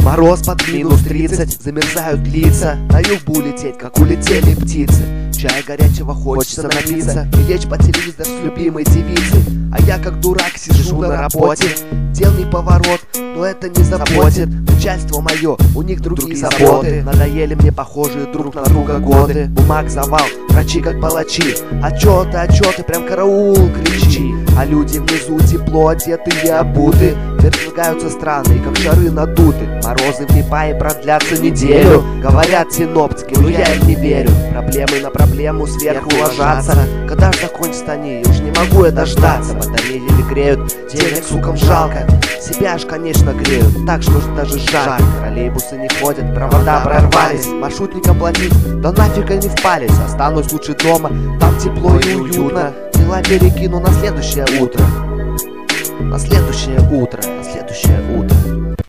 Мороз под минус 30, замерзают лица. На юг улететь, как улетели птицы. Чая горячего хочется напиться и лечь по телевизор с любимой девицей. А я как дурак сижу на работе. Дел не поворот, но это не заботит. Начальство мое, у них другие заботы. Надоели мне похожие друг на друга годы. Бумаг завал, врачи как палачи. Отчеты, прям караул кричи. А люди внизу тепло одеты и обуты. Передвигаются странные, как шары надуты. Морозы в Непае продлятся неделю. Говорят синоптики, но я им не верю. Проблемы на проблему сверху ложатся. Когда ж закончатся они, уж не могу я дождаться. Батареи ли греют, денег сукам жалко. Себя ж, конечно, греют, так что даже жарко. Троллейбусы не ходят, провода прорвались. Маршрутникам платить, да нафиг они впались. Останусь лучше дома, там тепло и уютно. Дела перекину на следующее утро. На следующее утро, на следующее